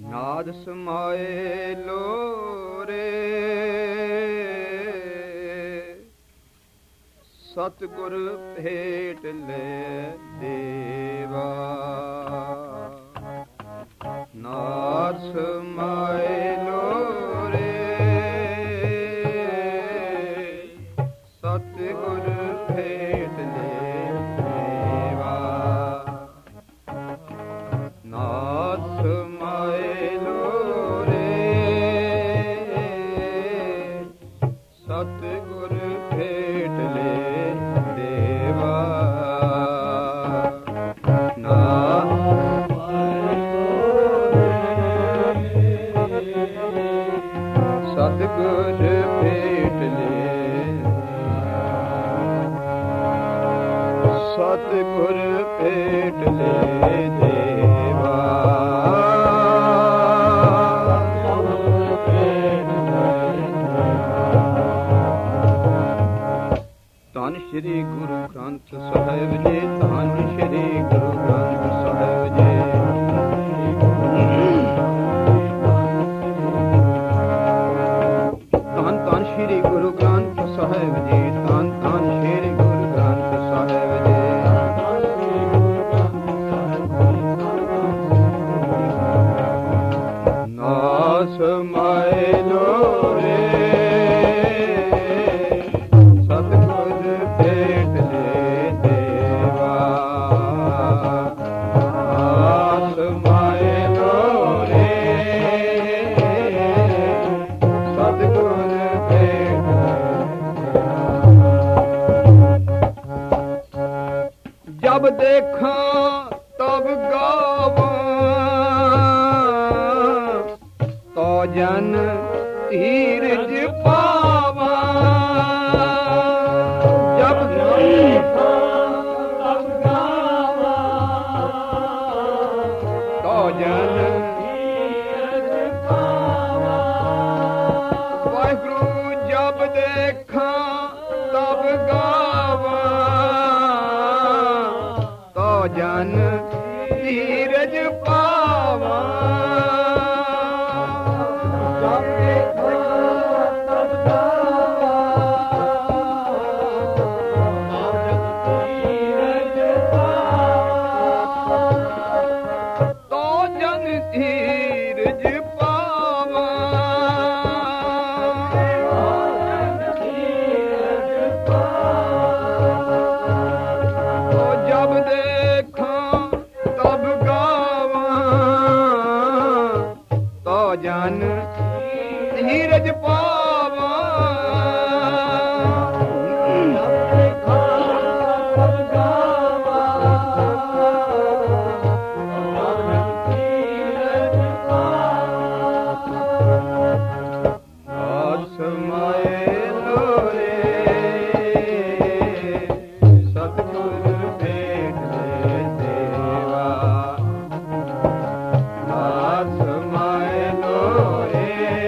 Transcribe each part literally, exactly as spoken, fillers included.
ਨਾਦ ਸਮਾਏ ਲੋਰੇ ਸਤਿਗੁਰ ਭੇਟ ਲੈ ਦੇਵਾ। ਨਾਦ ਸਮਾਏ ਲੋਰੇ ਸਤਿਗੁਰ ਭੇਟ ਲੈ ਦੇਵਾ। ਨਾਦ ਸਮਾਏ ਲੋਰੇ ਸਤਿਗੁਰ ਭੇਟ ਲੈ ਦੇਵਾ। ਨਾਦ ਸਤਿਗੁਰ ਭੇਟ ਲੈ ਸਤਿਗੁਰ ਭੇਟ ਲੈ ਦੇਵਾ। ਧੰਨ ਸ਼੍ਰੀ ਗੁਰੂ ਗ੍ਰੰਥ ਸਾਹਿਬ ਜੀ, ਧੰਨ ਸ਼੍ਰੀ ਗੁਰੂ ਗ੍ਰੰਥ ਸਾਹਿਬ ਜੀ। ਧੰਨ ਧੰਨ ਸ਼੍ਰੀ ਗੁਰੂ ਗ੍ਰੰਥ ਸਾਹਿਬ ਜੀ, ਧੰਨ ਧੰਨ ਸ਼੍ਰੀ ਗੁਰੂ ਗ੍ਰੰਥ ਸਾਹਿਬ ਜੀ। ਨਾਦ ਸਮਾਏ ਲੋਰੇ ਸਤਿਗੁਰ ਭੇਟ ਲੈ ਦੇਵਾ। ਨਾਦ ਸਮਾਏ ਲੋਰੇ ਸਤਿਗੁਰ ਭੇਟ ਜਬ ਦੇਖਾਂ ਤਬ ਗਾਵਾਂ ਤੋ ਜਨ ਧੀਰਜ ਪਾਵਾਂ। ਜਬ ਦੇਖਾਂ ਤਬ ਗਾਵਾਂ ਤੋ ਜਨ ਧੀਰਜ ਪਾਵਾਂ। ਵਾਹਿਗੁਰੂ ਜਬ ਦੇਖਾਂ ਤਬ ਗਾਵਾਂ ਤੋ ਜਨ ਧੀਰਜ ਪਾਵਾਂ। ਜਨ ਧੀਰਜ ਪਾਵਾਂ। ਨਾਦ ਸਮਾਏ ਲੋਰੇ ਸਤਿਗੁਰ ਭੇਟ ਲੈ ਦੇਵਾ। ਨਾਦ ਸਮਾਏ ਲੋਰੇ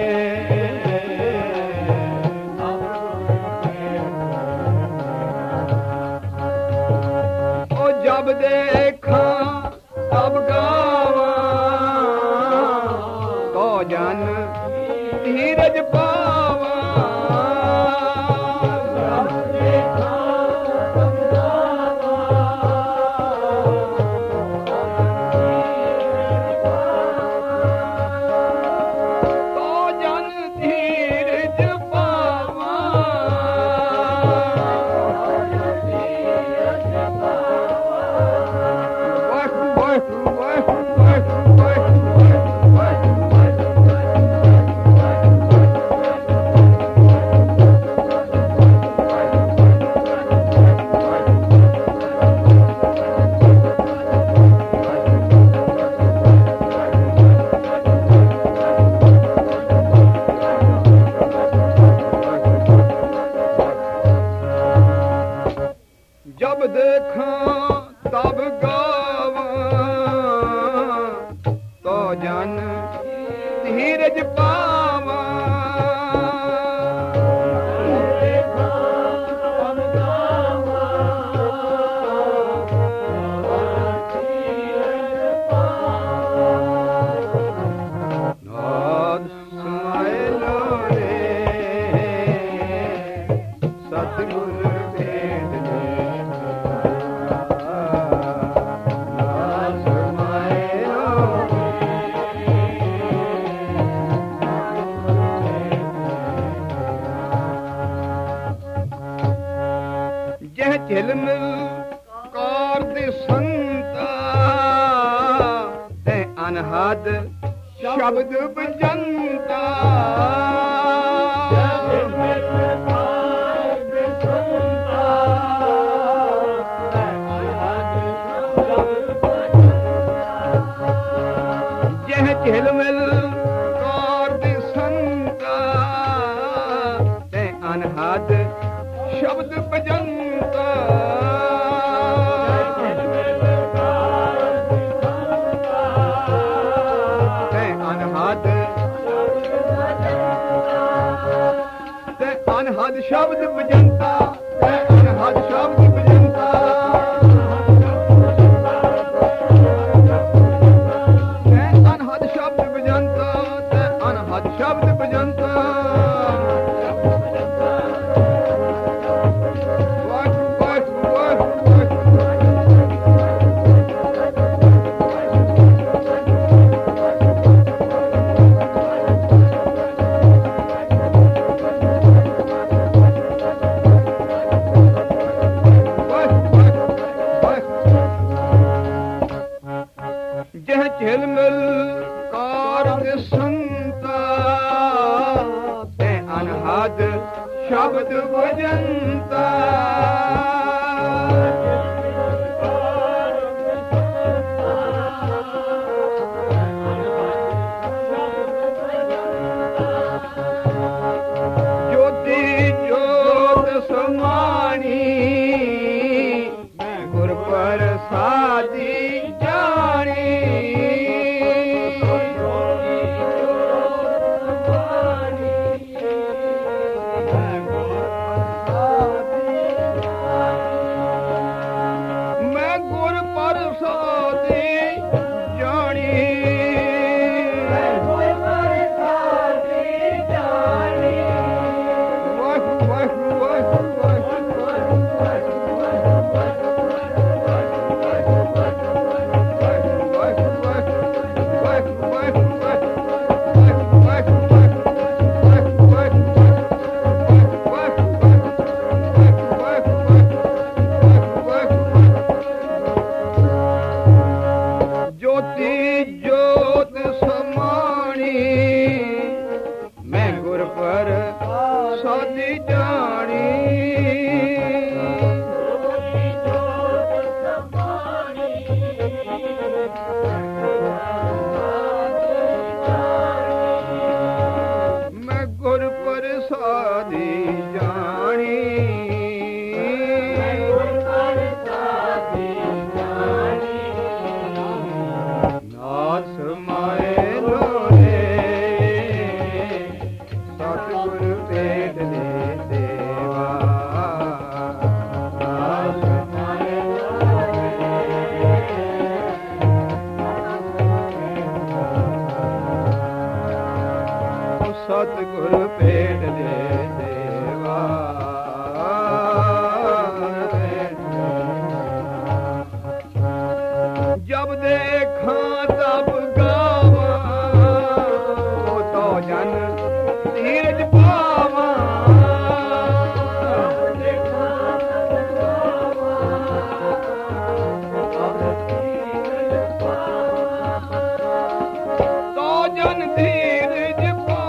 ਉਹ ਜਬ ਦੇਖਾਂ ਤਬ ਗਾਵਾਂ ਤੋ ਜਨ ਧੀਰਜ ਪਾਵਾਂ। ਤੋ ਜਨ ਧੀਰਜ ਪਾਵਾਂ। ਵਾਹਿਗੁਰੂ ਵਾਹਿਗੁਰੂ ਵਾਹਿਗੁਰੂ ਵਾਹਿਗੁਰੂ ਵਾਹਿਗੁਰੂ। ਜਬ ਦੇਖਾਂ ਤਬ ਗਾਵਾਂ ਤੋ ਜਨ ਧੀਰਜ ਪਾਵਾਂ। ਅਨਹਦ ਸ਼ਬਦ ਬਜੰਤਾ ਜਹ ਝਿਲ ਮਿਲ ਕਾਰ ਦੇ ਸੰਤਾ ਤੇ ਅਨਹਦ ਸ਼ਬਦ ਬਜੰਤਾ ਅਨਹਦ ਸ਼ਬਦ ਬਜੰਤਾ ਤੇ ਅਨਹਦ ਸ਼ਬਦ ਬਜੰਤਾ ਤੇ ਅਨਹਦ ਸ਼ਬਦ ਬਜੰਤਾ ਤੇ ਅਨਹਦ ਸ਼ਬਦ ਬਜੰਤਾ ਝਿਲ ਮਿਲ ਕਾਰ ਦੇ ਸੰਤਾ ਤੇ ਅਨਹਦ ਸ਼ਬਦ ਬਜੰਤਾ ਜੋਤੀ ਜੋਤ ਸਮਾਣੀ ਗੁਰ ਪ੍ਰਸਾਦੀ ਸਤਿਗੁਰ ਭੇਟ ਦੇ ਦੇਵਾ ਜਬ ਦੇਖਾਂ ਤਬ ਗਾਵਾਂ ਉਹ ਤੋ ਜਨ ਧੀਰਜ ਪਾਵਾਂ ਤੋ ਜਨ ਧੀਰਜ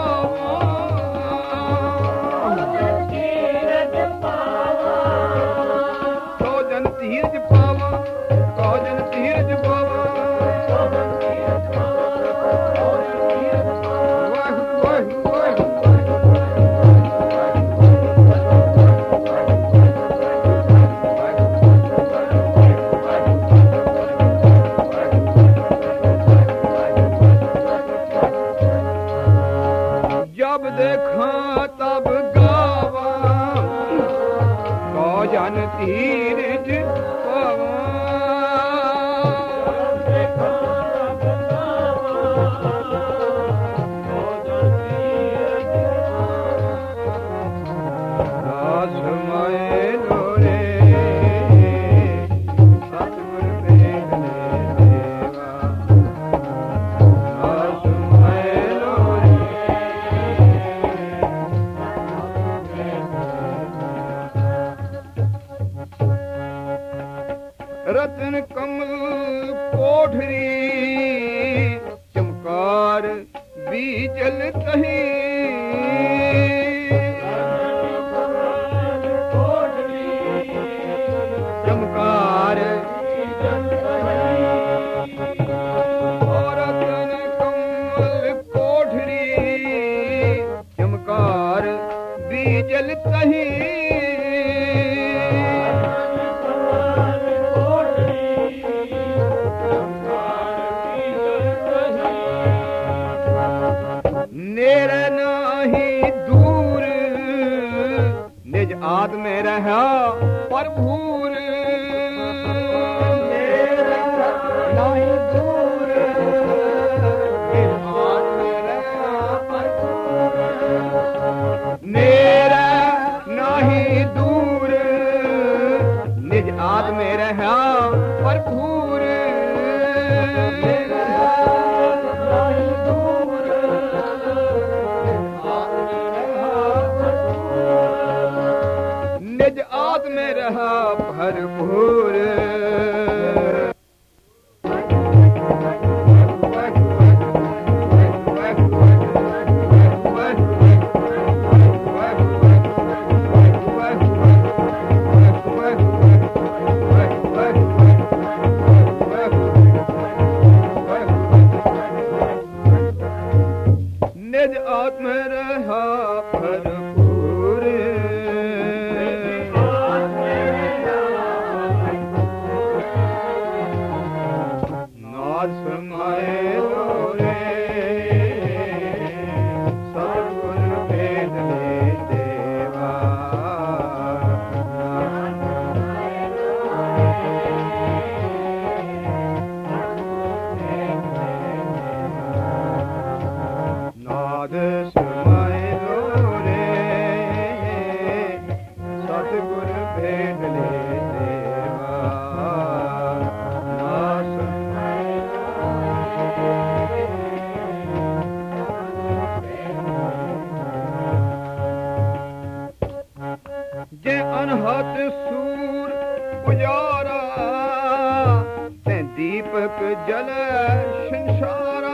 ਜਬ ਦੇਖਾਂ ਤਬ ਗਾਵਾਂ ਕੋ ਜਨ ਧੀਰਜ ਪਾਵਾਂ ਰਾਸ ਮਾਏ ਲੋਰੇ ਸਤਿਗੁਰ ਭੇਟ ਦੇ ਦੇਵਾ ਰਾਸ ਮਾਏ ਲੋਰੇ ਰਤਨ ਕਮਲ ਕੋਠਰੀ ਤਹੀ ਚਮਕਾਰ ਔਰਤ ਨੇ ਕਮਲ ਕੋਠੜੀ ਚਮਕਾਰ ਬੀਜਲ ਤਹੀ ਨੇੜੇ ਨਾਹੀ ਦੂਰ ਨਿਜ ਆਦ ਮੇ ਰਹਾ ਭਰਪੂਰ ਨੇੜੇ ਨਾਹੀ ਦੂਰ ਨਿਜ ਆਦ ਮੇ ਰਹਾ ਭਰਪੂਰ ਨੇੜੇ ਨਾਹੀ ਦੂਰ ਨਿਜ ਆਦ ਮੇ ਰਹਾ ਭਰਪੂਰ निज आद में रहा भरपूर निज आद में रहा भरपूर समाए लोरे सतगुर भेद ले देवा नाद समाए लोरे सतगुर भेद ले देवा जे अनहत सूर पुजारा ते दीपक जल संसारा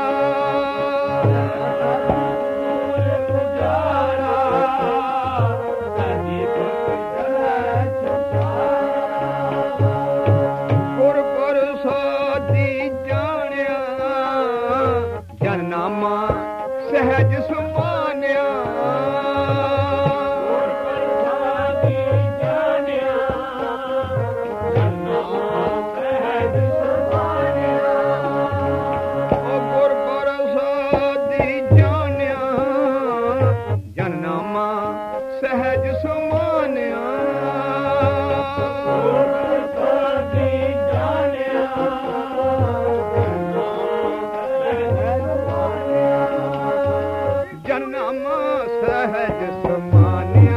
पुजारा ते दीपक जल संसारा गुर प्रसादी जानिया जन नामा सहज सुमानिया सहज सुमानिया जननामा सहज सुमानिया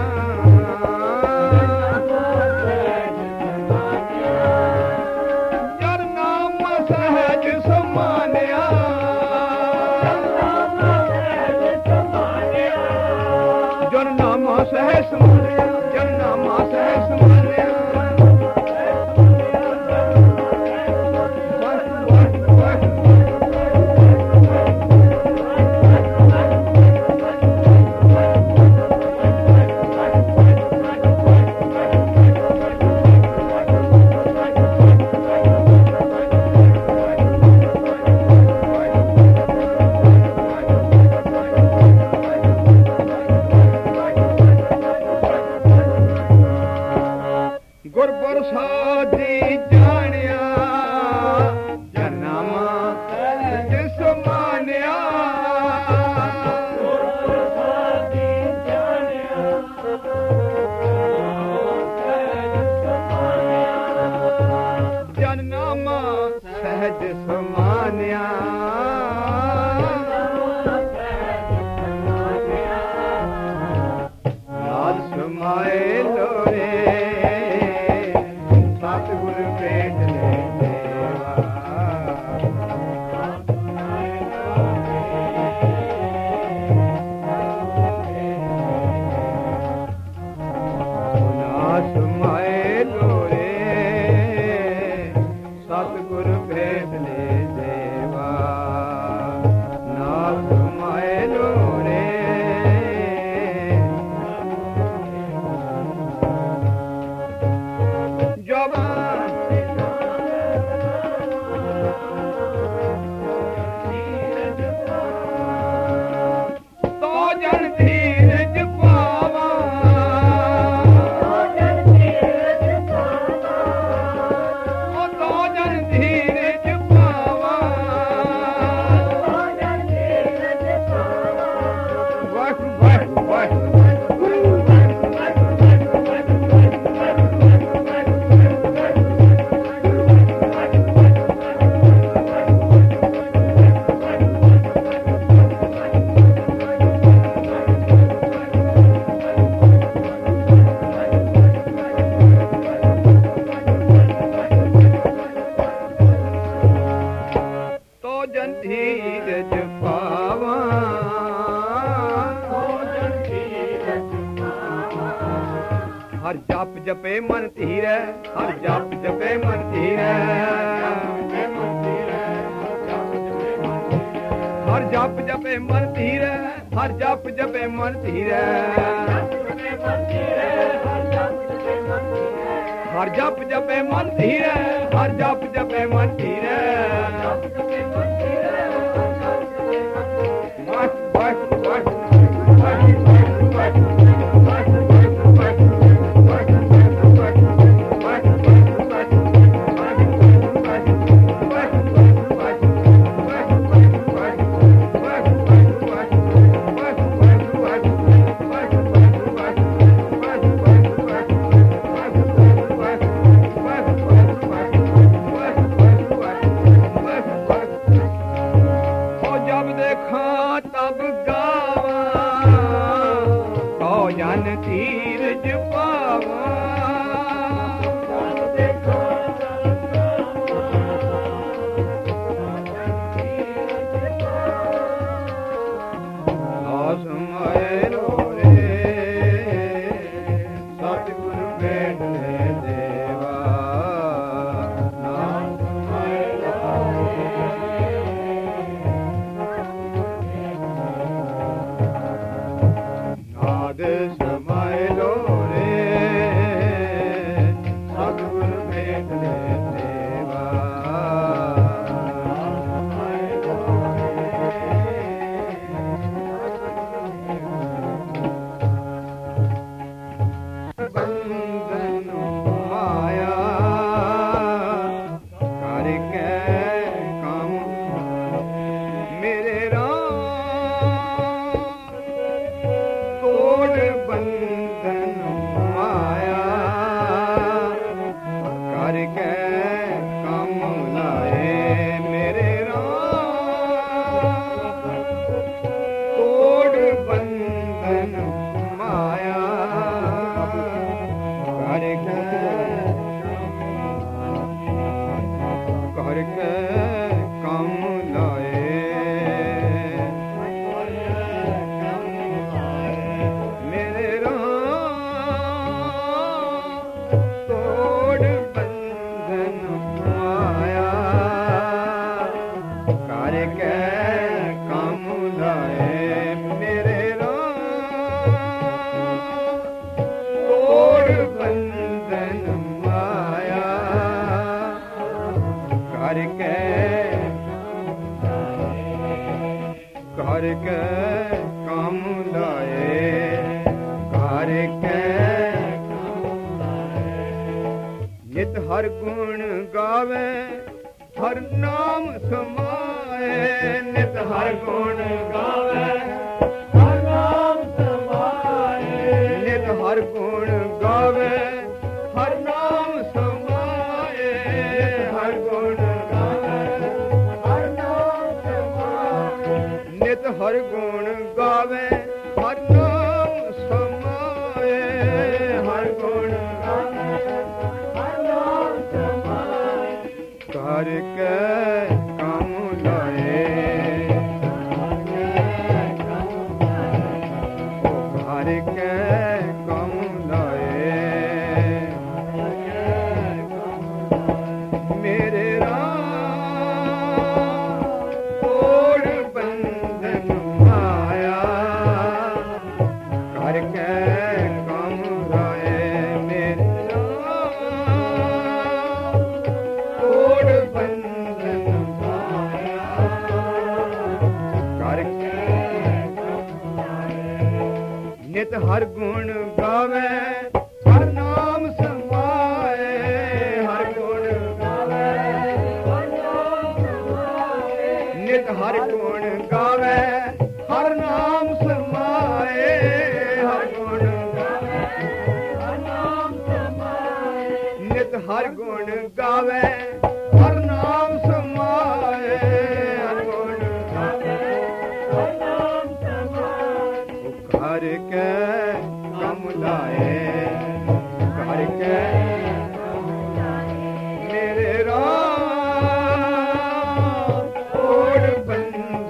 जननामा सहज सुमानिया जननामा सहज सुमानिया जननामा सहज सुमानिया धीरज पावा, हर जाप जपे मन धीरे, हर जाप जपे मन धीरे, हर जाप जपे मन धीरे, हर जाप जपे मन धीरे, हर जाप जपे मन धीरे, हर जाप जपे मन धीरे, हर गुण गावे हर नाम समाए, नित हर गुण गावे हर नाम समाए, नित हर गुण गावे हर नाम समाए, हर गुण गावे हर नाम समाए, नित हर गुण गावे हर नाम समाए, हर गुण करके काम लाए, ओ करके काम लाए, मेरे राम तोड़ बंधन माया, करके काम लाए, मेरे नित हर गुण गावे हर नाम समाए, हर गुण गावे हर नाम समाए, नित हर गुण गावे हर नाम समाए, हर गुण गावे हर नाम समाए, नित हर गुण गावे हर नाम समाए, हर गुण गावे हर नाम समाए, करके कम लाए, करके मेरे राम तोड़ बंधन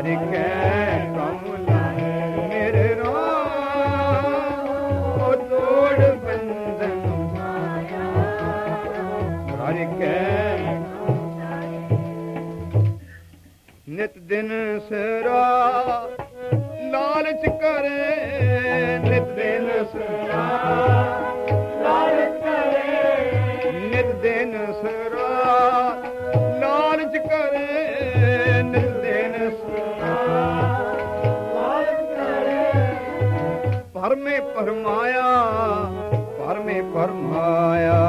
ਕੇ ਕਮ ਲਾਏ ਮੇਰੇ ਰਾਮ ਉਹ ਤੋੜ ਬੰਧਨ ਮਾਇਆ ਹਰ ਕੇ ਨਿਤ ਦਿਨ ਸਰਾ ਲਾਲਚ ਕਰੇ ਨਿਤ ਦਿਨ ਸਰਾ ਲਾਲਚ ਕਰੇ ਨਿਤ ਦਿਨ ਸਰਾ ਲਾਲਚ ਕਰੇ ਨਿਤ ਦਿਨ ਸਰਾ ਲਾਲਚ ਕਰੇ ਪਰਮੇ ਪਰਮਾਇਆ ਪਰਮੇ ਪਰਮਾਇਆ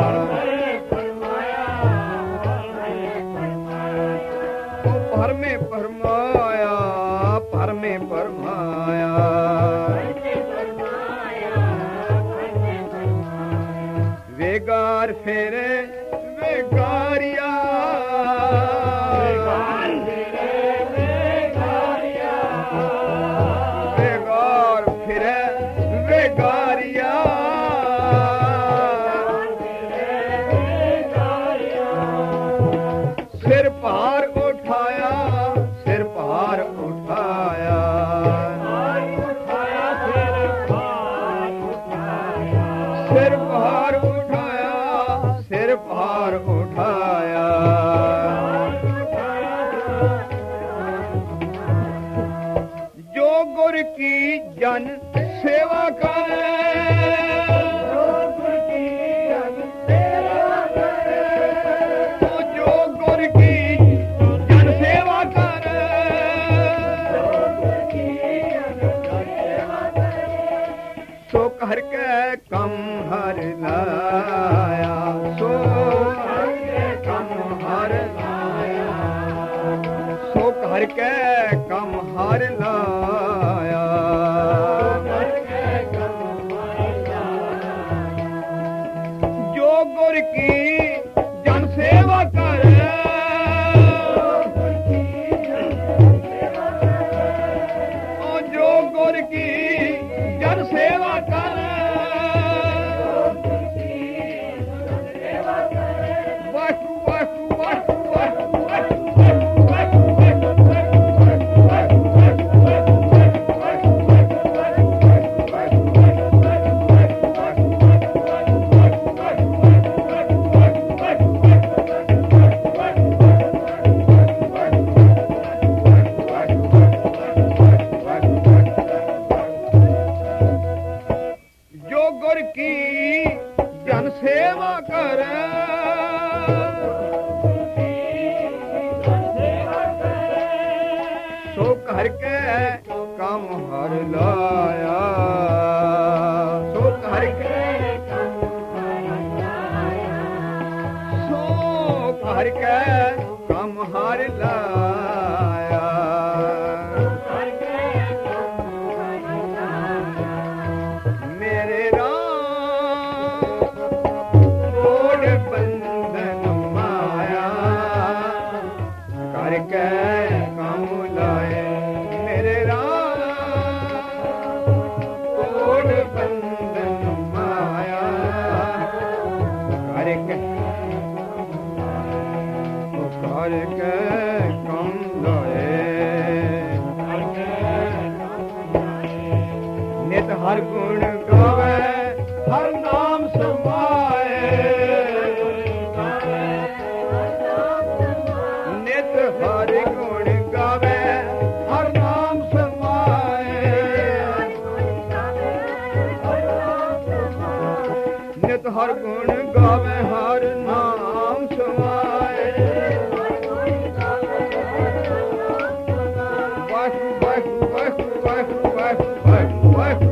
ਪਰਮੇ ਪਰਮਾਇਆ ਪਰਮੇ ਪਰਮਾਇਆ ਵੇਗਾਰ ਫੇਰੇ ਵੇਗਾਰਿਆ ਵੇਗਾਰ ਫਿਰੇ ਵੇਗਾਰਿਆ ਸਿਰ ਭਾਰ ਉਠਾਇਆ ਸਿਰ ਭਾਰ ਉਠਾਇਆ ਸਿਰ ਭਾਰ ਉਠਾਇਆ ਸਿਰ ਭਾਰ ਉਠਾਇਆ ਜੋ ਗੁਰ ਕੀ ਜਨ ਸੇਵਾ ਕਰੇ ਜੋ ਗੁਰ ਕੀ ਜਨ ਸੇਵਾ ਕਰੇ ਜੋ ਗੁਰ ਕੀ ਜਨ ਸੇਵਾ ਕਰੇ ਸੋ ਕਰ ਕੇ ਕਮ ਹਰ ਲਾਇਆ ਸੋ ਕਰ ਕੇ ਕਮ ਹਰ ਲਾਇਆ ਸੋ ਕਰ ਕੇ ਕਮ ਹਰ ਲਾਇਆ ਜੋ ਗੁਰ ਕੀ ਜਨ ਸੇਵਾ ਕਰੇ ਉਹ ਜੋ ਗੁਰ ਕੀ ਜਨ ਸੇਵਾ ਕਰੇ ਵਾਹਿਗੁਰੂ ਵਾਹਿਗੁਰੂ ਵਾਹਿਗੁਰੂ ਜੋ ਗੁਰ ਕੀ ਜਨ ਸੇਵਾ ਕਰੇ ਸੋ ਕਰ ਕੇ ਕਮ ਹਰ ਲਾਇਆ ਸੋ ਕਰ ਕੇ ਸੋ ਕਰ ਕੇ ਕਮ ਹਰ ਲਾਇਆ ਮੇਰੇ ਰਾਮ ਤੋੜ ਬੰਧਨ ਮਾਇਆ ਕਰਕੇ ਕਮ ਲਾਏ ਮੇਰੇ ਰਾਮ ਤੋੜ ਬੰਧਨ ਮਾਇਆ ਕਰਕੇ ਕਰਕੇ ਕਮ ਲਾਏ ਨਿਤ ਹਰ ਗੁਣ ਗਾਵੇ ਹਰ ਨਾਮ ਸਮਾਏ ਨਿਤ ਹਰ ਗੁਣ ਗਾਵੇ ਹਰ ਨਾਮ ਸਮਾਏ ਨਿਤ ਹਰ ਗੁਣ ਗਾਵੇ ਹਰ ਨਾਮ ਸਮਾਏ ਵਾਹਿਗੁਰੂ ਵਾਹਿਗੁਰੂ ਵਾਹਿਗੁਰੂ ਵਾਹਿਗੁਰੂ ਵਾਹਿਗੁਰੂ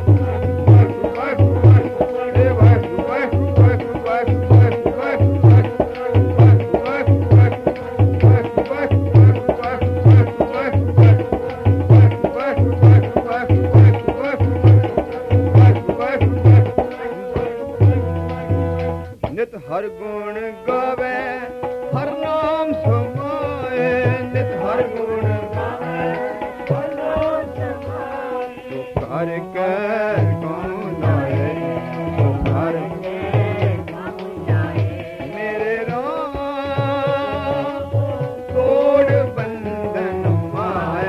ਨਿਤ ਹਰ ਗੁਣ ਗਾਵੇ ਹਰ ਨਾਮ ਸਮਾਏ ਨਿਤ ਹਰ ਗੁਣ ਗਾਵੇ ਹਰ ਨਾਮ ਸਮਾਏ ਸੋ ਕਰ ਕੇ ਕਉ ਲਾਏ ਸੋ ਕਰ ਕੇ ਕਉ ਲਾਏ ਮੇਰੇ ਰਾਮ ਤੋੜ ਬੰਧਨ ਮਾਇਆ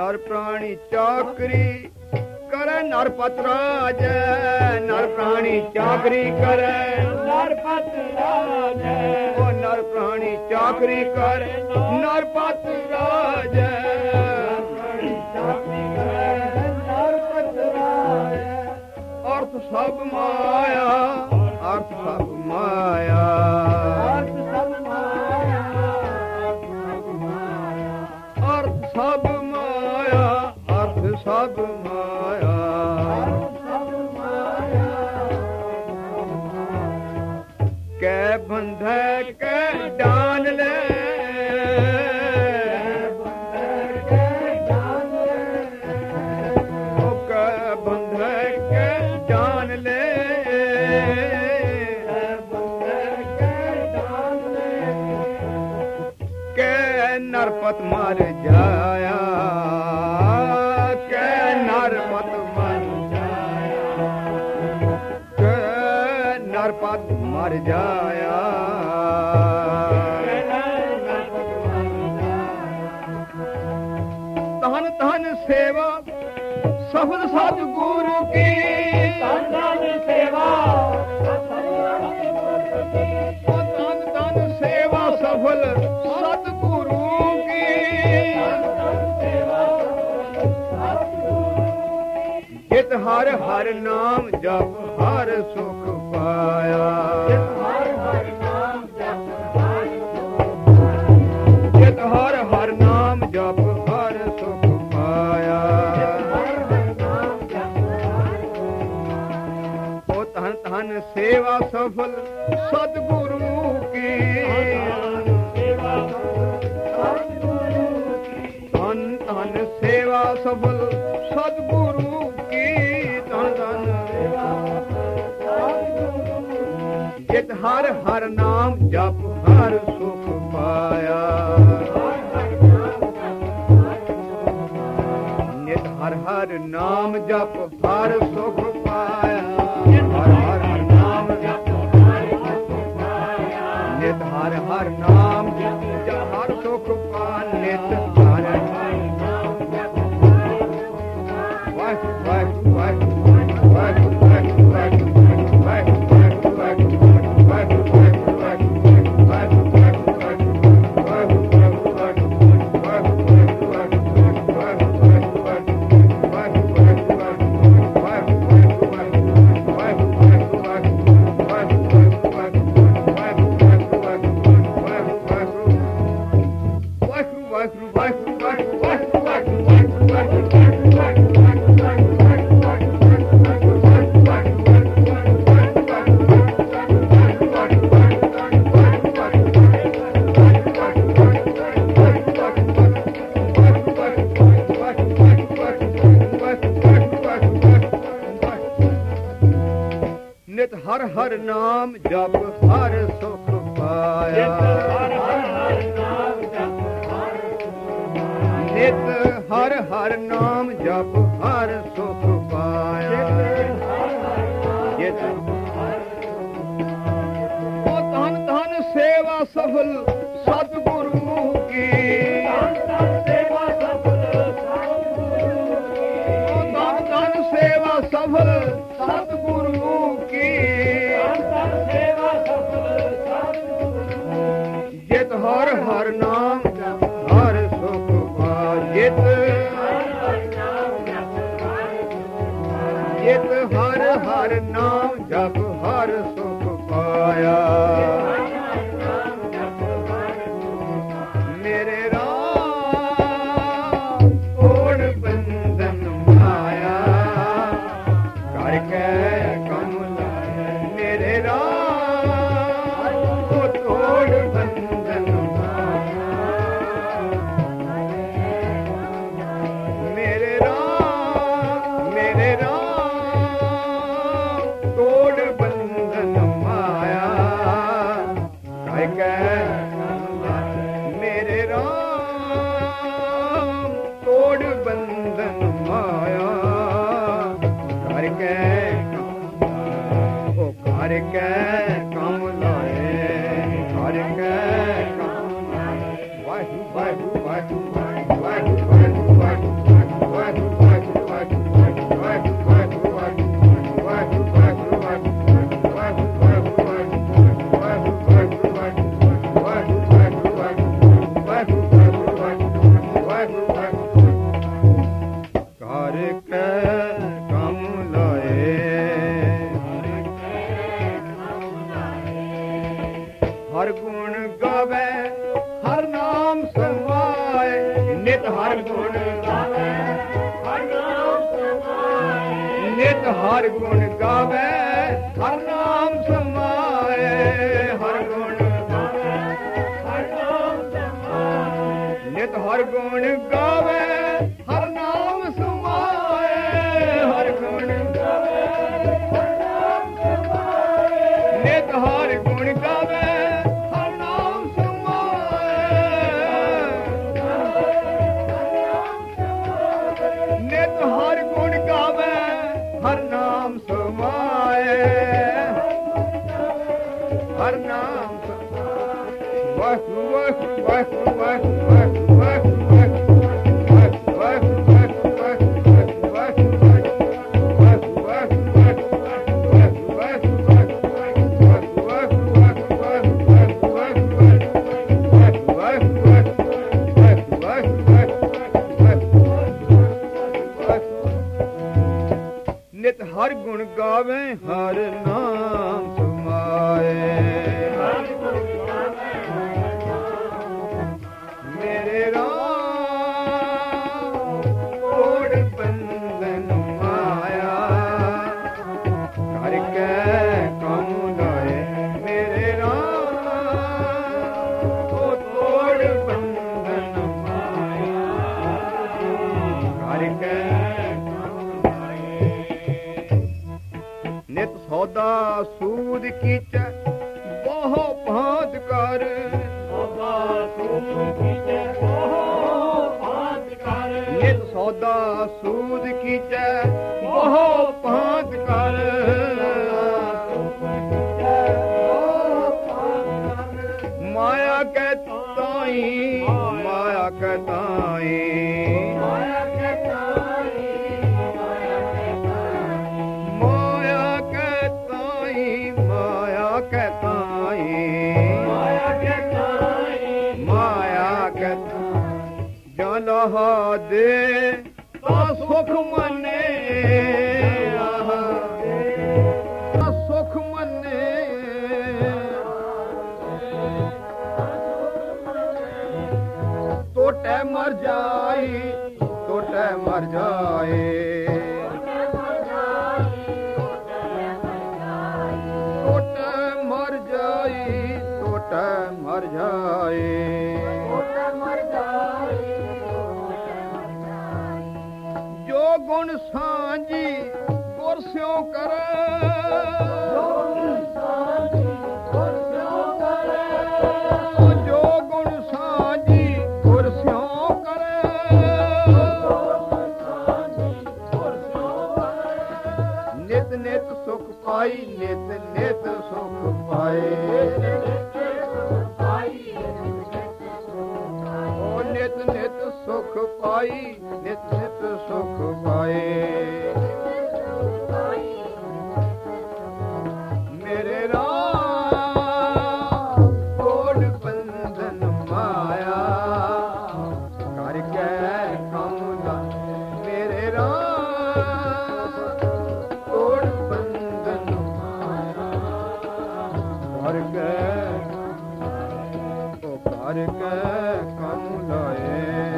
ਨਰ ਪ੍ਰਾਣੀ ਚਾਕਰੀ ਕਰੇ ਨਰਪਤ ਰਾਜ ਨਰ ਪ੍ਰਾਣੀ ਚਾਕਰੀ ਕਰੇ ਨਰਪਤ ਰਾਜ ਉਹ ਨਰ ਪ੍ਰਾਣੀ ਚਾਕਰੀ ਕਰੇ ਨਰਪਤ ਰਾਜ ਅਰਥ ਸਭ ਮਾਇਆ ਅਰਥ ਸਭ ਮਾਇਆ ਅਰਥ ਸਭ ਮਾਇਆ ਅਰਥ ਸਭ ਮਾਇਆ ਅਰਥ ਸਭ ਮਾਇਆ ਕੈ ਬੰਧੈ ਕੈ ਡਾਨ ਲੈ नरपत मर जाया के नरपत मर जाया के नरपत मर जाया धन धन सेवा सफल सतगुरु की धन धन सेवा धन धन सेवा सफल सतगुरु ਜਿਤ ਹਰ ਹਰ ਨਾਮ ਜਪ ਹਰ ਸੁਖ ਪਾਇਆ ਜਿਤ ਹਰ ਹਰ ਨਾਮ ਜਪ ਹਰ ਸੁਖ ਪਾਇਆ ਜਿਤ ਹਰ ਹਰ ਨਾਮ ਜਪ ਹਰ ਸੁਖ ਪਾਇਆ ਉਹ ਧਨ ਧਨ ਸੇਵਾ ਸਫਲ ਸਤਿਗੁਰੂ ਕੀ ਧਨ ਧਨ ਸੇਵਾ ਸਫਲ ਸਤਿਗੁਰੂ ਜਿਤ ਹਰ ਹਰ ਨਾਮ ਜਪ ਹਰ ਸੁਖ ਪਾਇਆ ਨਿਤ ਹਰ ਹਰ ਨਾਮ ਜਪ ਹਰ ਸੁਖ ਪਾਇਆ ਹਰ ਹਰ ਨਾਮ ਜਪ ਹਰ ਸੁਖ ਪਾਇਆ ਨਿਤ ਹਰ ਹਰ ਨਾਮ ਜਪ ਹਰ ਸੁਖ ਪਾਇਆ ਨਿਤ ਹਰ ਹਰ ਨਾਮ ਜਪ ਵਾਹਿਗੁਰੂ ਵਾਹਿਗੁਰੂ ਵਾਹਿਗੁਰੂ ਵਾਹਿਗੁਰੂ ਵਾਹਿਗੁਰੂ ਹਰ ਹਰ ਨਾਮ ਜਪ ਹਰ ਸੁਖ ਪਾਇਆ ਨਿਤ ਹਰ ਹਰ ਨਾਮ ਜਪ ਹਰ ਸੁਖ ਪਾਇਆ ਉਹ ਧਨ ਧਨ ਸੇਵਾ ਸਫਲ ਸਤਿਗੁਰੂ ਕੀ ਸੇਵਾ ਸਫਲ ਉਹ ਧਨ ਧਨ ਸੇਵਾ ਸਫਲ ਸਤਿਗੁਰੂ ਕੀ ਜਿਤ ਹਰ ਹਰ ਨਾਮ ਹਰ ਸੁਖ ਪਾਇਆ ਜਿਤ ਜਿਤ ਹਰ ਹਰ ਨਾਮ ਜਪ ਹਰ ਸੁਖ ਪਾਇਆ ਮੇਰੇ ਰਾਮ ਤੋੜ ਬੰਧਨ ਮਾਇਆ ਕਰਕੇ ਮੇਰੇ ਰਾਮ ਤੋੜ ਬੰਧਨ ਮਾਇਆ ਕਰਕੇ ਉਹ ਕਰਕੇ ਕੰਮ ਲਾਏ ਕਰਕੇ ਕੰਮ ਲਾਏ ਵਾਹਿਗੁਰੂ ਵਾਹਿਗੁਰੂ ਵਾਹਿਗੁਰੂ ਵਾਹਿਗੁਰੂ ਵਾਹਿਗੁਰੂ ਨਿਤ ਹਰ ਗੁਣ ਗਾਵੇ ਹਰ ਨਾਮ ਸਮਾਏ ਨਿਤ ਹਰ ਗੁਣ ਗਾਵੇ ਹਰ ਨਾਮ ਸਮਾਏ ਹਰ ਗੁਣ ਗਾਵੇ ਹਰ ਨਾਮ ਸਮਾਏ ਨਿਤ ਹਰ ਗੁਣ ਗਾਵੇ ਹਰ ਨਾਮ ਸਮਾਏ ਹਰ ਗੁਣ ਗਾਵੇ ਹਰ ਨਾਮ ਸਮਾਏ ਨਿਤ ਹਰ ਗੁਣ ਗਾਵੇ ਹਰ ਨਾਮ ਵਾਹਿਗੁਰੂ ਵਾਹਿਗੁਰੂ ਵਾਹਿਗੁਰੂ ਨਿਤ ਹਰ ਗੁਣ ਗਾਵੇ ਹਰ ਨਾਮ ਸਮਾਏ ਮੇਰੇ ਰਾਮ ਕੋੜ ਬੰਧਨ ਮਾਇਆ ਕਰਕੇ ਕੰਮ ਲਾਏ ਮੇਰੇ ਰਾਮ ਕੋੜ ਬੰਧਨ ਮਾਇਆ ਕਰਕੇ ਨਿਤ ਸੌਦਾ ਸੂਦ ਕੀਚੈ ਬਹੁ ਭਾਂਤ ਕਰ ਸੌਦਾ ਸੂਦ ਕੀਚੈ ਬਹੁ ਭਾਂਤ ਕਰ ਨਿਤ ਸੌਦਾ ਸੂਦ ਕੀਚੈ ਬਹੁ ਭਾਂਤ ਕਰ ਮਾਇਆ ਕੈ ਤਾਈ ਮਾਇਆ ਕੈ ਤਾਈ ਮਾਇਆ ਕੈ ਤਾਈ ਮਾਇਆ ਕੈ ਤਾਈ ਮਾਇਆ ਕੈ ਤਾਈ ਮਾਇਆ ਕੈ ਤਾਈ ਮਾਇਆ ਕੈ ਤਾਈ ਜਨ ਲਹਾ ਦੇ ਤਾਂ ਸੁਖ ਮੰਨੇ ਆਹ ਤਾਂ ਸੁਖ ਮੰਨੇ ਟੋਟੇ ਮਰ ਜਾਈ ਟੋਟੇ ਮਰ ਜਾਏ ਟੋਟੇ ਮਰ ਜਾਈ ਟੋਟੇ ਮਰ ਜਾਏ ਜੋ ਗੁਣ ਸਾਂਝੀ ਗੁਰ ਸਿਉ ਕਰੇ ਜੋ ਗੁਣ ਸਾਂਝੀ ਗੁਰ ਸਿਉ ਕਰੇ ਜੋ ਗੁਣ ਸਾਂਝੀ ਗੁਰ ਸਿਉ ਕਰੇ ਨਿਤ ਨਿਤ ਸੁਖ ਪਾਈ ਨਿਤ ਨਿਤ ਸੁਖ ਪਾਏ ਓ ਨਿਤ ਨਿਤ ਸੁਖ ਪਾਈ ਨਿਤ ਨਿਤ ਸੁਖ ਪਾਏ ਮੇਰੇ ਰਾਮ ਕੋੜ ਬੰਧਨ ਮਾਇਆ ਕਰਕੇ ਕੰਮ ਦਾ ਮੇਰੇ ਰਾਮ ਕੋੜ ਬੰਧਨ ਮਾਇਆ ਕਰਕੇ ਉਹ ਕਰਕੇ ਕੰਮ ਲਾਏ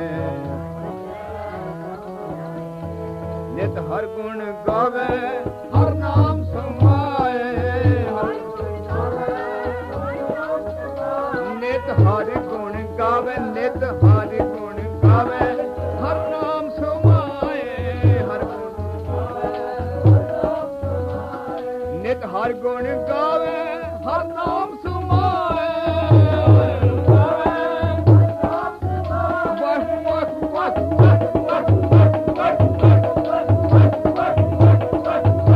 ਨਿਤ ਹਰ ਗੁਣ ਗਾਵੇ ਹਰ ਨਾਮ ਸਮਾਏ ਨਿਤ ਹਰ ਗੁਣ ਗਾਵੇ ਨਿਤ ਹਰ ਗੁਣ ਗਾਵੇ ਹਰ ਨਾਮ ਸਮਾਏ ਹਰ ਨਿਤ ਹਰ ਗੁਣ ਗਾਵੇ ਹਰ ਨਾਮ ਸਮਾਏ ਵਾਹ ਵਾਹ ਵਾਹ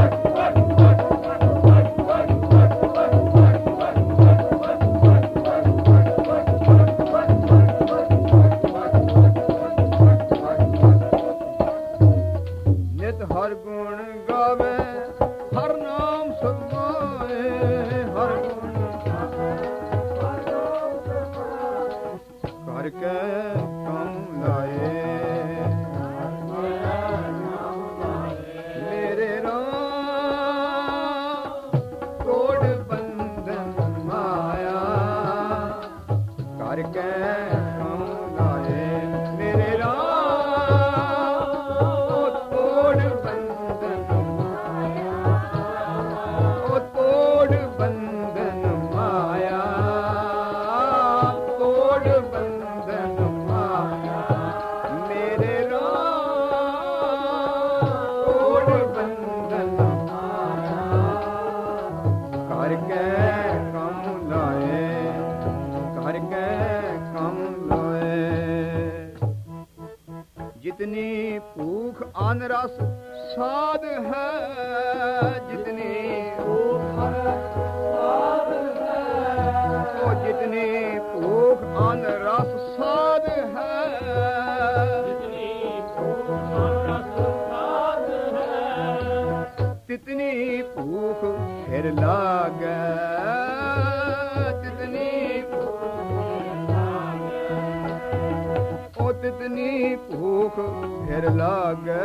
जितनी भूख अन रस साध है, जितनी भूख अन रस साध है, ओ जितनी भूख अन रस साध है, जितनी भूख अन रस साध है, तितनी भूख फिर लागे, तितनी तितनी भूख फिर लागे,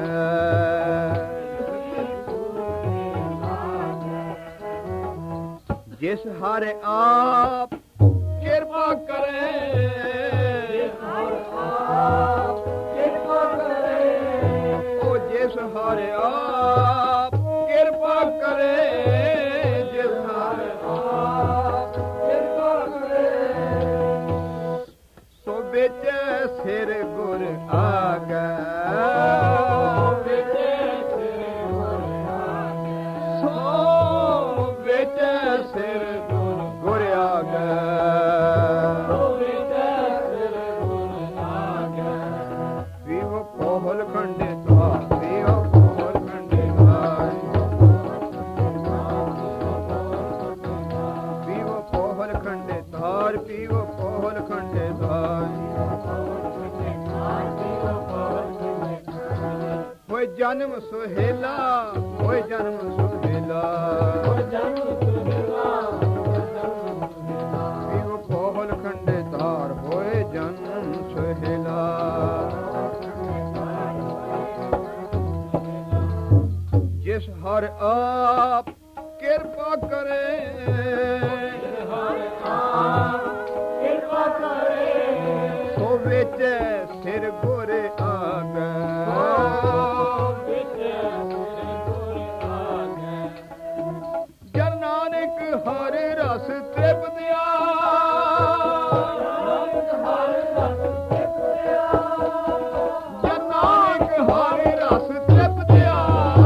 जिस हर आप कृपा करे, जिस हर आप कृपा करे, ओ जिस हर आप कृपा करे, जिस हर आप कृपा करे, सो बेच सिर गुर आगे, बेच सिर गुर आगे, सो बेच सिर गुर आगे, सो बेच सिर गुर आगे, पीहो कोहल खंडे था, पीहो कोहल खंडे था, पीहो कोहल खंडे धार, पीहो कोहल खंडे धार, होए जन्म सुहेला, होए जन्म सुहेला, पीहो कोहल खंडे धार, होए जन्म सुहेला, जिस हर आप कृपा करे, हर आप कृपा करे, सो विच सिर गुर आगे, जन नानक हर रस तृप्तिया, जन नानक हर रस तृप्तिया,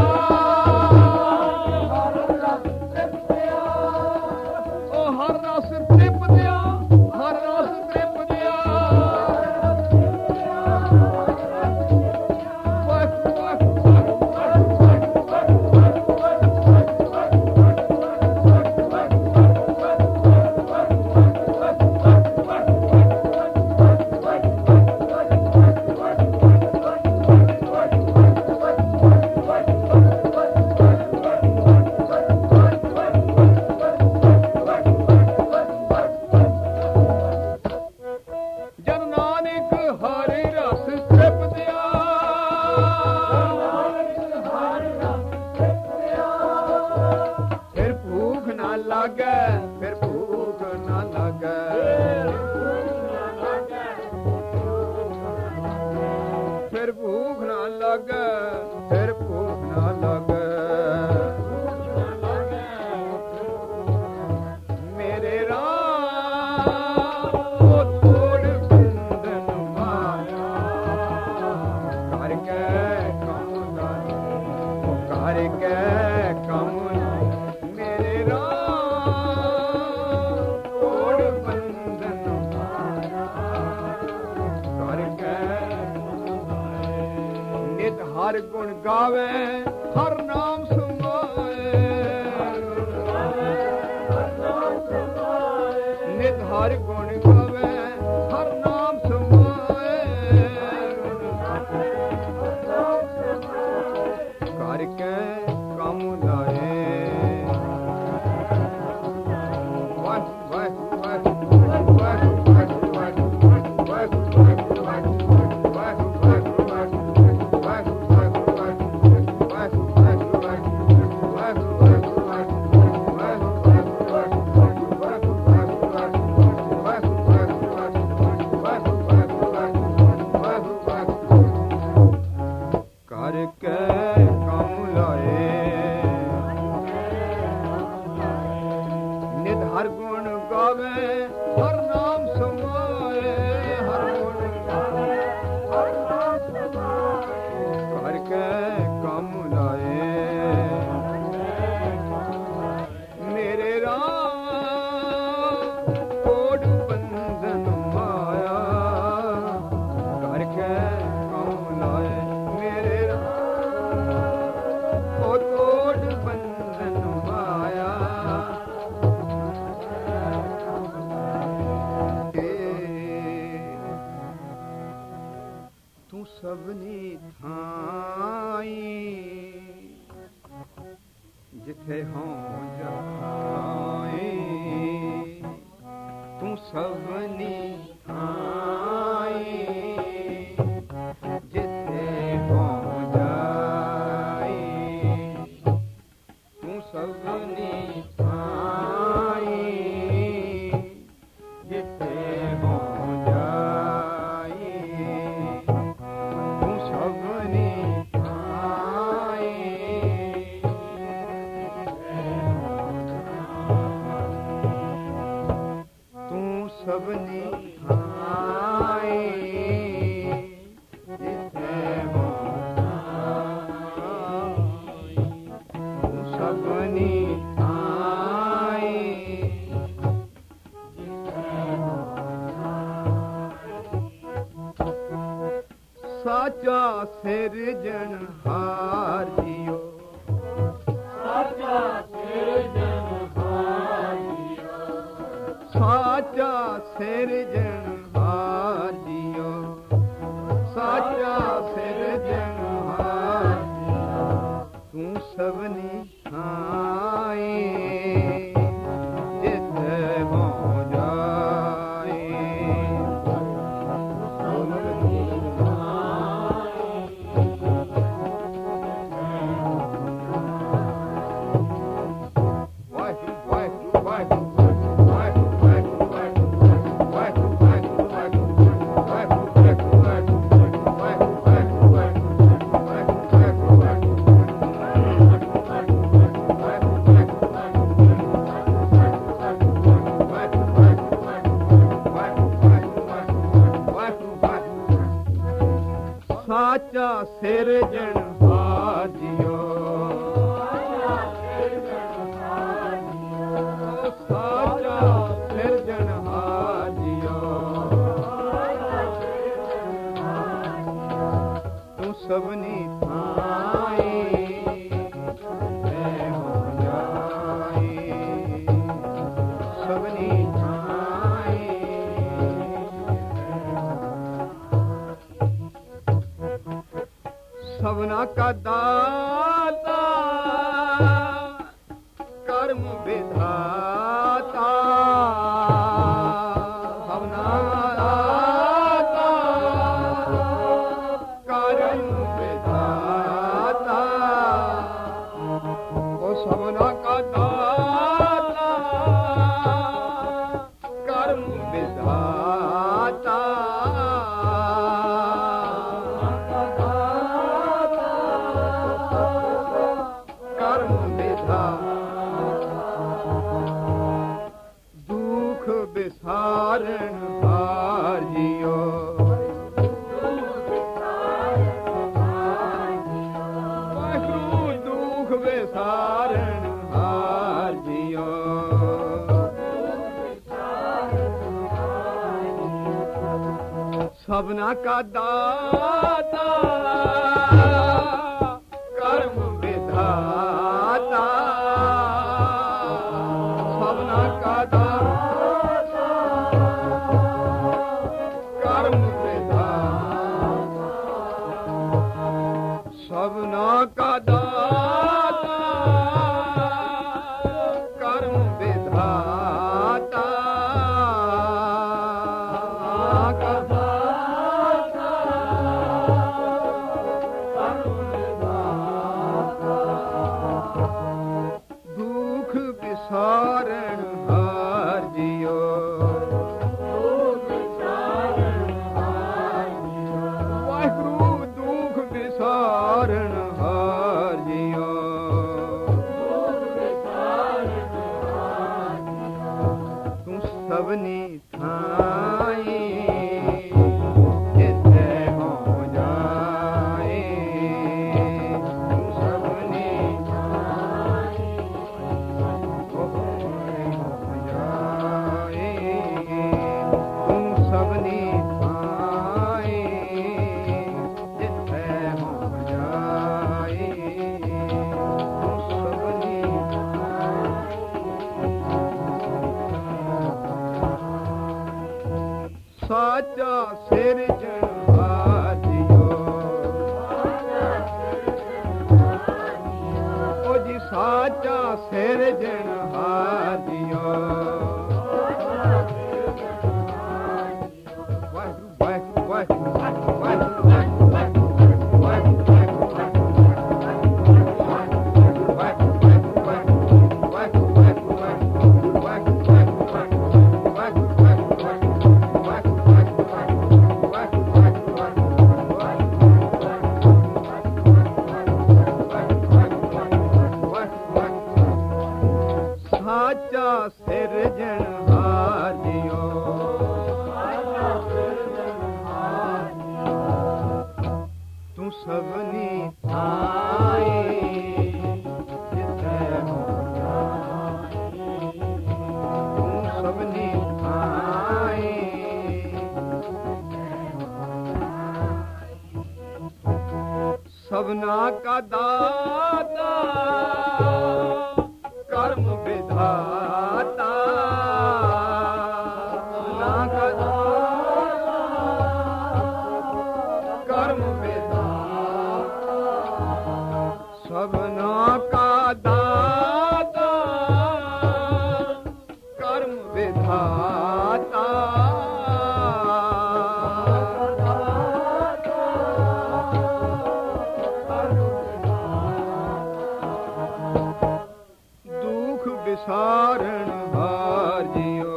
ओ हर रस तृप्तिया, हर रस तृप्तिया, हर गुण गावे, हर नाम सुनाए, नित हर गुण गावे, हर नाम सुनाए, करके कम लाए, वाह वाह वाह वाह वाह तू सबनी थाई जिथे हों जाए तू सबनी थाई जिथे हों जाए तू सबनी थाई जिथे हों जाए तू सबनी थाई तू सबनी थाई जिथे हों जाए तू सबनी थाई साचा सिरजनहार जियो साचा सिरजनहार जियो साचा सिरजनहार जियो साचा सिरजनहार जियो तू सबनी थाई जिथे हों जाए सबनी साचा सिरजनहार जियो साचा सिरजनहार जियो तू सबनी थाई जिथे हों जाए सबनी थाई सबना का दाता कर्म विधाता सबना दाता कर्म विधाता ओ सबना का दाता कर्म विधाता कर्म विधा दुख बिसारण हार जियो वाहिगुरु दुख बिसारण हार जियो सबना का दाता कर्म विधाता सबना का दाता कर्म विधाता सबना का दाता कर्म विधाता का दाता कर्म ਸਿਰਜਣਹਾਰਿਓ ਵਾਹਿਗੁਰੂ ਵਾਹਿਗੁਰੂ ਵਾਹਿਗੁਰੂ सबना का दाता कर्म विधाता सबना का दाता कर्म विधाता सबना का दाता कर्म विधाता सारण हार जियो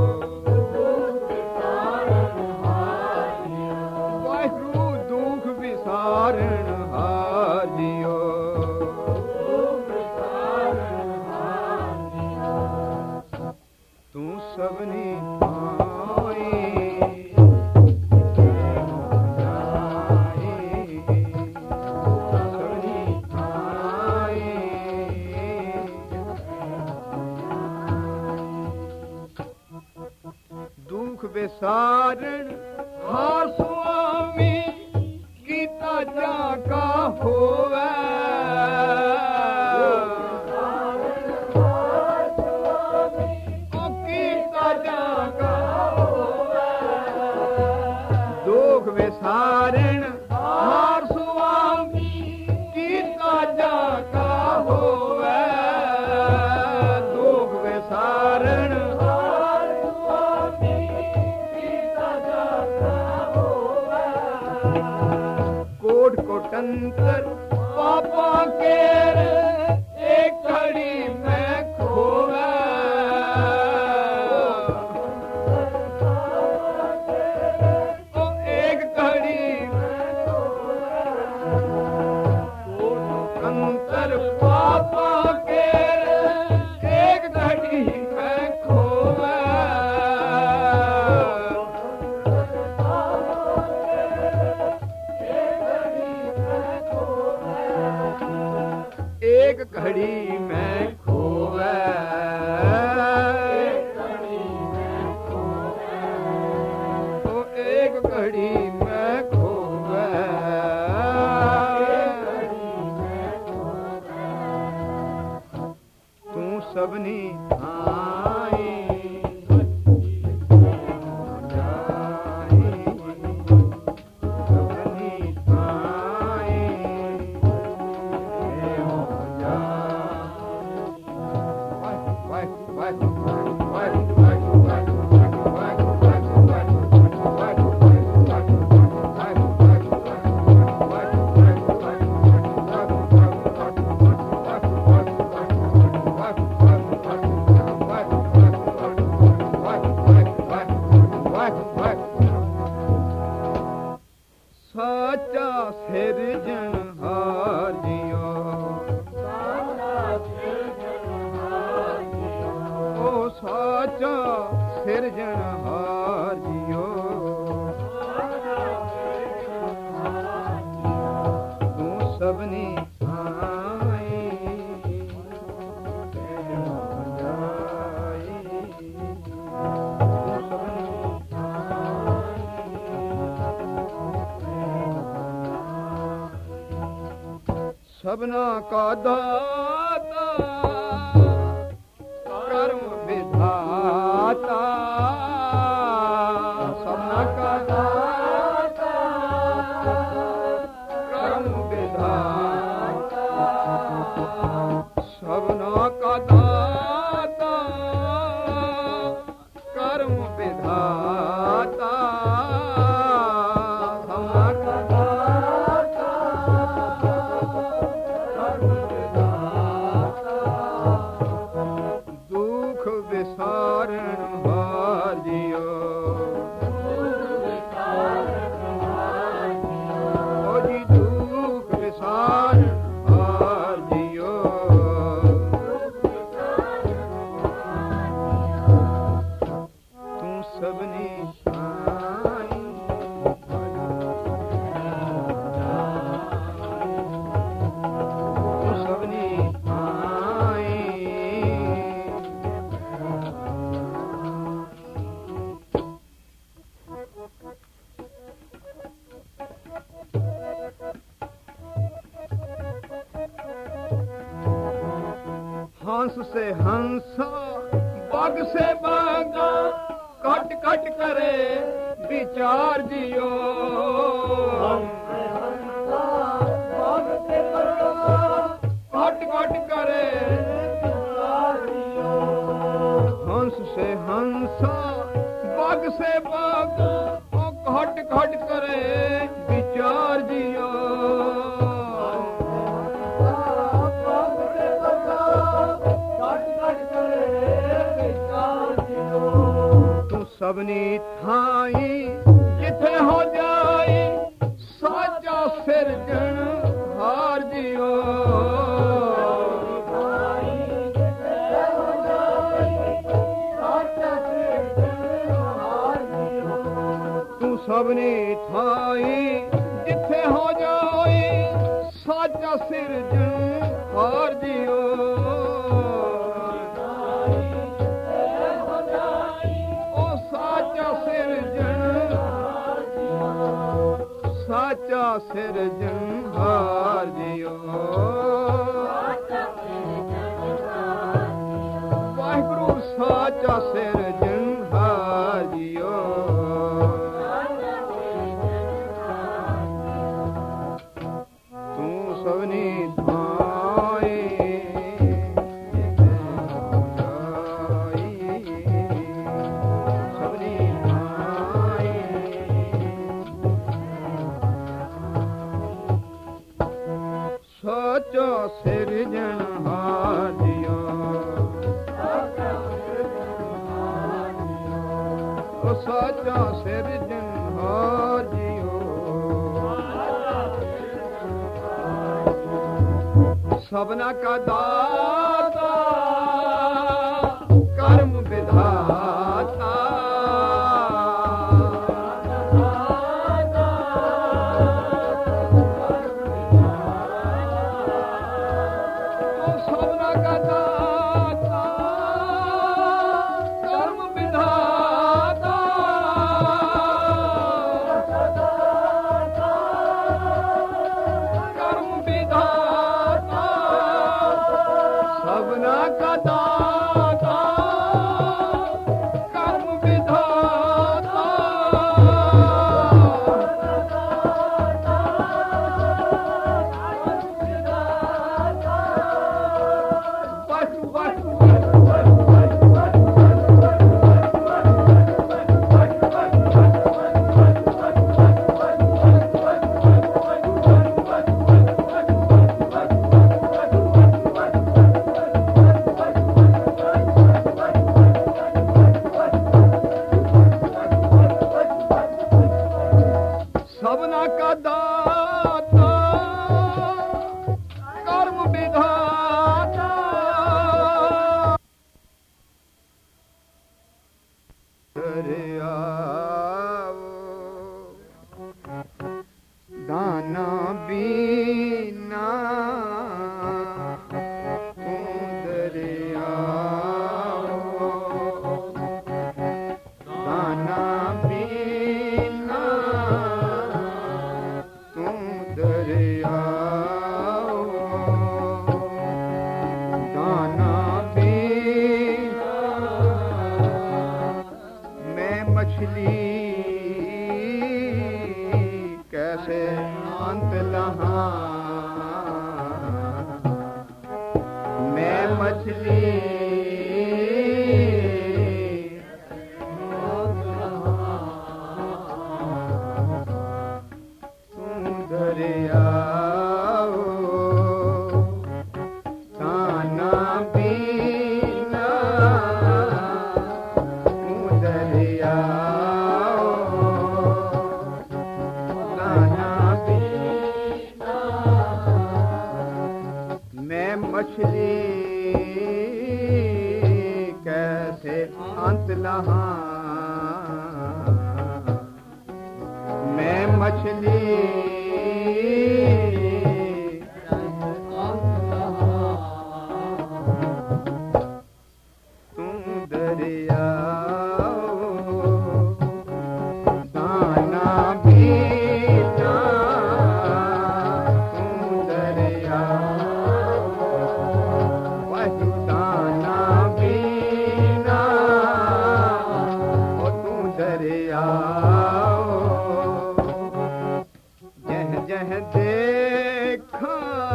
वाहिगुरु दुख विसारण हार जियो तू सबनी विसारण हार स्वामी गीता जाका होवे ओ गीता जाका होवे दुख विसारण हार स्वामी गीता जाका होवे दुख विसारण कोटंतर पापा के एक घड़ी में खोवे तो एक घड़ी में कोटंतर पापा के एक घड़ी में खोवे एक घड़ी में खोवे तो एक घड़ी में खोवे तू सबनी आई साचा सिरजनहार जियो ओ साचा सिरजनहार जियो तू सबनी सबना का दाता कर्म विधाता सबना का दाता कर्म विधाता सबना का से हंसा बाग से बागा कट कट करे विचार जियो कट कट करे हंस से हंसा बाग से बाग घट घट करे विचार जियो तू सबनी थाई जिथे हो जाए साचा सिरजन हार जियो सबनी थाई जिथे हो जाए साचा सिरजन हार जियो ओ साचा सिरजन साचा सिरजन हार जियो वाहिगुरु साचा सिरजन हार जियो साचा सिरजन हार जियो ओ साचा सिरजन हार जियो सबना का दाता कर्म विधाता दान जह देखा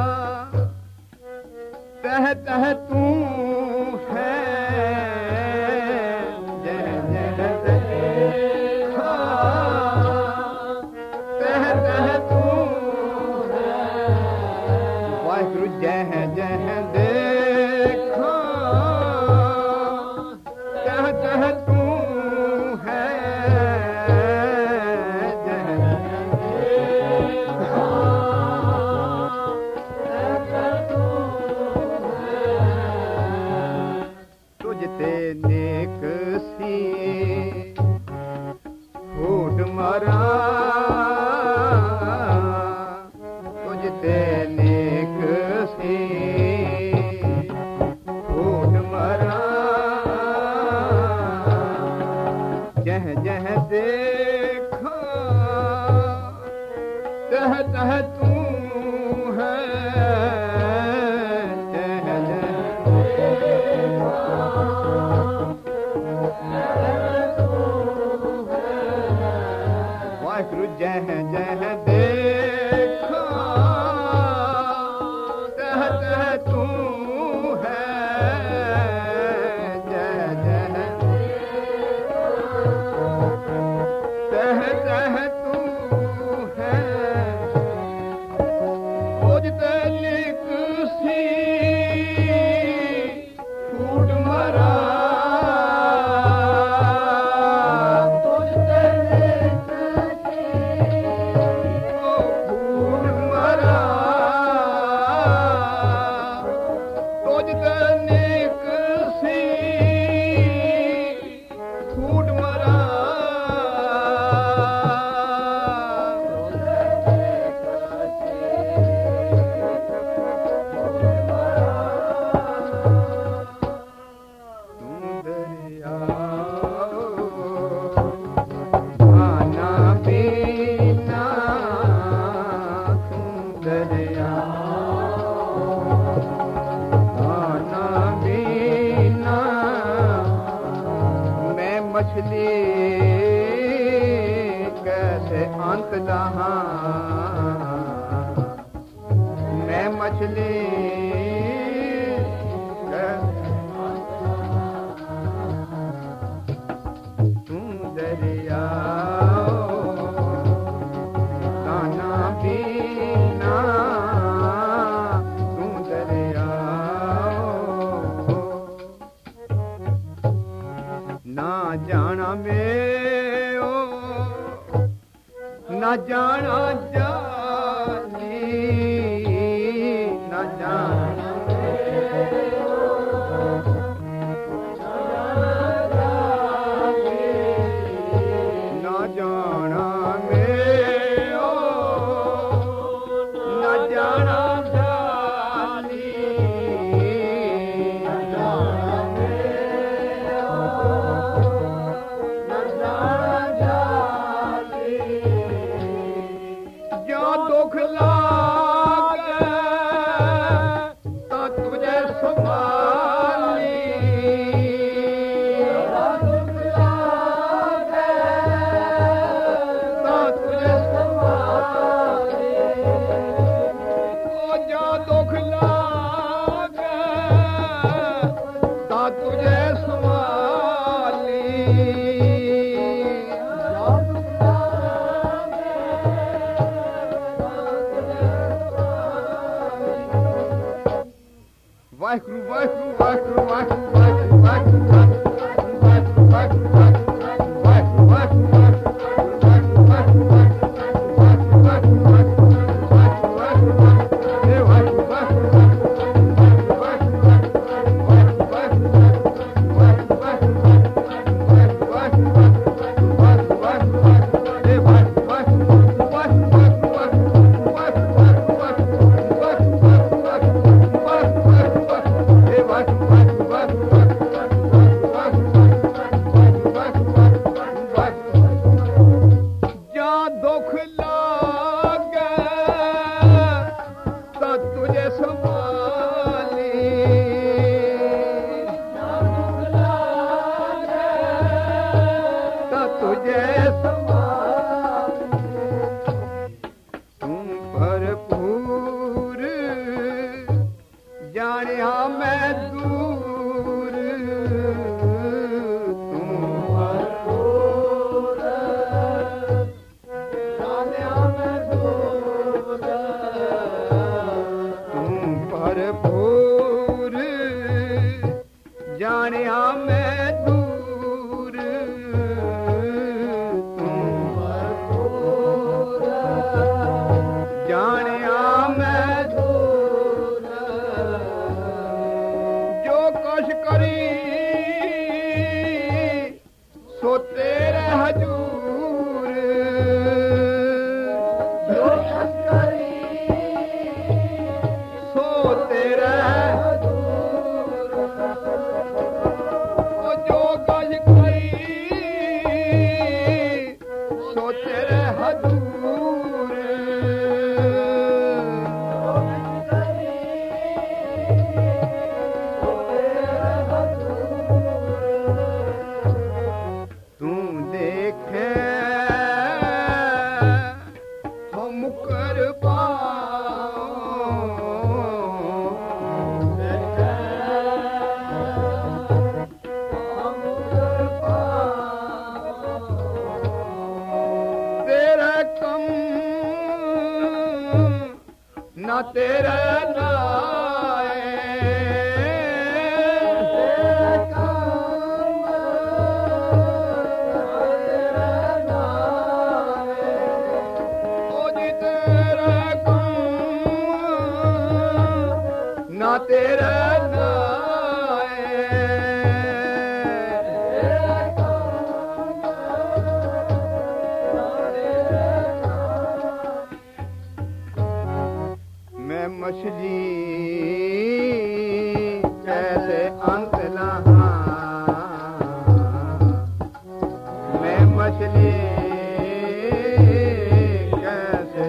तह तह तू है जह जह देखा तह तह तू है वाहिगुरु जह जह देखा तह तह तू है नेक सी फूट मारा तुझते नेक सी फूट मारा जह जह देखा तह तह तू है जह जह देखा तह तह तू है जह जह तह तह तू है तुझते लिख सी फूट मरा मछली कैसे अंत जहां मैं मछली तू दरिया खाना पीना तू दरिया ना जाना में ओ ना जाना जानी ना जाना ना जाना में ओ ना जाना दुख लागे तो तुझे संभाली दुख लागे तो तुझे संभाली ओ जो दुख लागे तो तुझे संभाली वाहिगुरु वाहिगुरु वाहिगुरु वाहिगुरु वाहिगुरु वाहिगुरु वाहिगुरु What? भरपूर जानिया मैं दूर तू भरपूर जानिया मैं दूर तू भरपूर जानिया मैं दूर तू भरपूर जानिया मैं दूर जो कुछ करी सो तेरे हजूर जो कुछ करी सो तेरे हजूर ओ जो कुछ करी सो तेरे हजूर तू देखे हम कर तेरा कम ना तेरा लाए तेरा कम तेरा लाए ओ जी तेरा कम ना तेरा लाए तेरा कम ना तेरा मैं मछली कैसे अंत लहा मैं मछली कैसे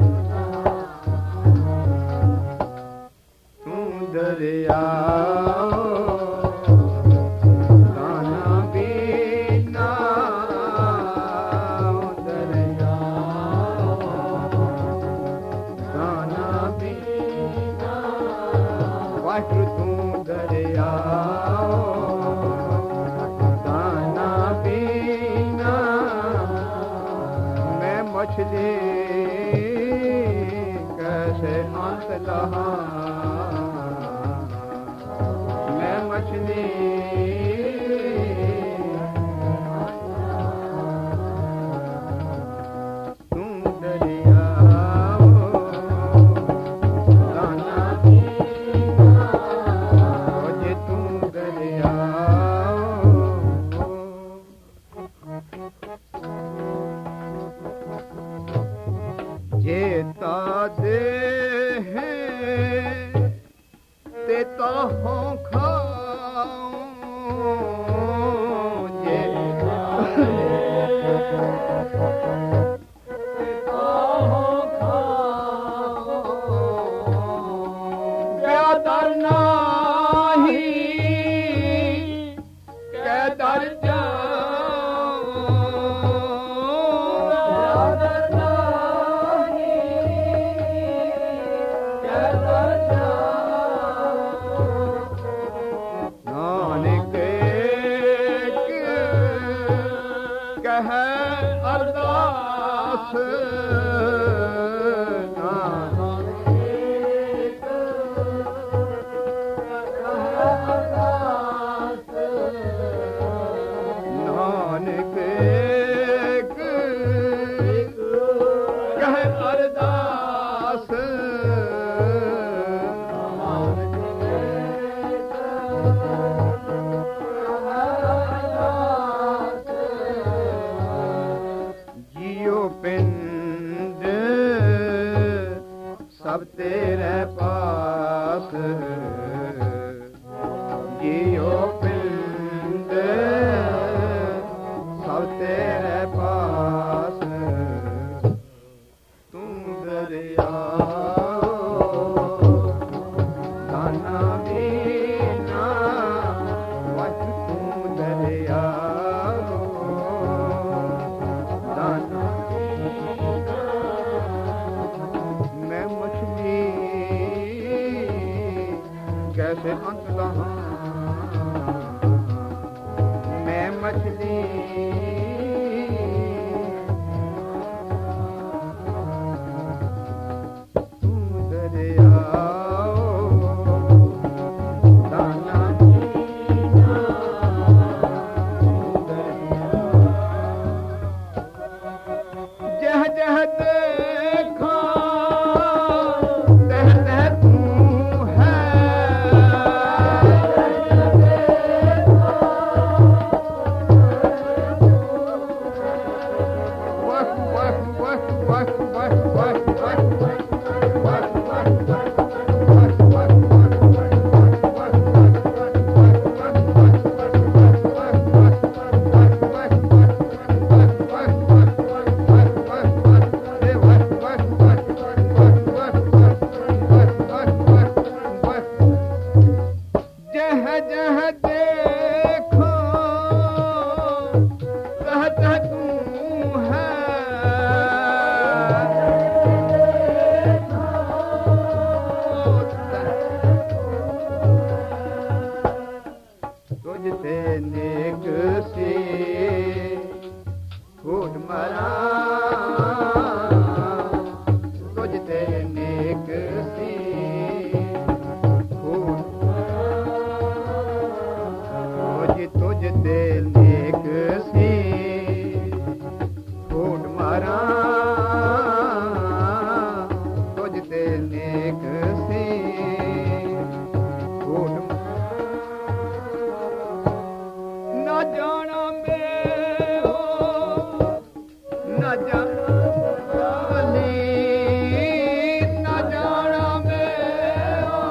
तू दरिया गाना बीना दरिया गाना बीना वाहिगुरु तू दरिया गाना बीना मैं मछली कैसे अंत लहा मैं मछली तू दरिया गाना बीना ओ जे तू दरिया जेता दे ते ताहों खाऊं जेता दे ते ताहों खाऊं प्यादर नाही कै दर जाऊं प्यादर नाही कै दर जाऊं नानक कह अरदास नानक अरदास नानक कह अरदास जियो पिंड सब तेरे पास जियो पिंड सब तेरे पास तू दरिया गाना बीना वच तू दरिया गाना कैसे अंत लहां मैं मछली तू दरिया दाना जह जह देखा तह तह तू है वह वह वह वह वह वह तुझसे नेक सी फूट मरा तुझसे नेक सी फूट तुझ तुझसे नेक सी फूट मरा तुझसे नेक सी फूट न जाना मैं हो न जाना न जाना मैं हो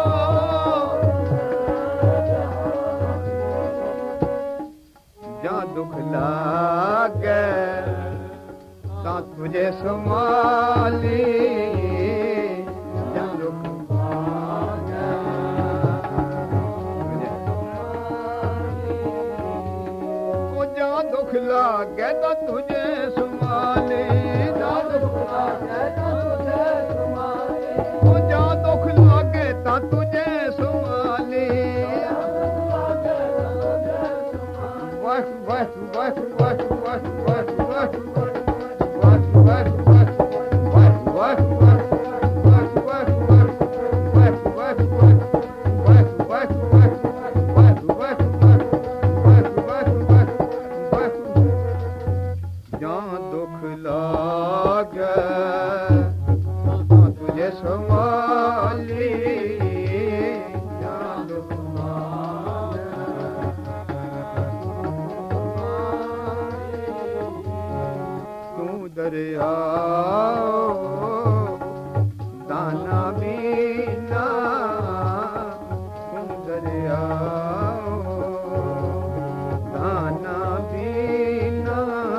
जा दुख लागे ता तुझे संभाली जा दुख दुख लागे तो तुझे संभाले जा दुख लागे तो तुझे संभाले ओ जा दुख लागे तो तुझे संभाले वह वह वह वह वह वह वह दुख लागे तुझे संभाली जा दुख तू दरिया दाना बीना तू दरिया दाना बीना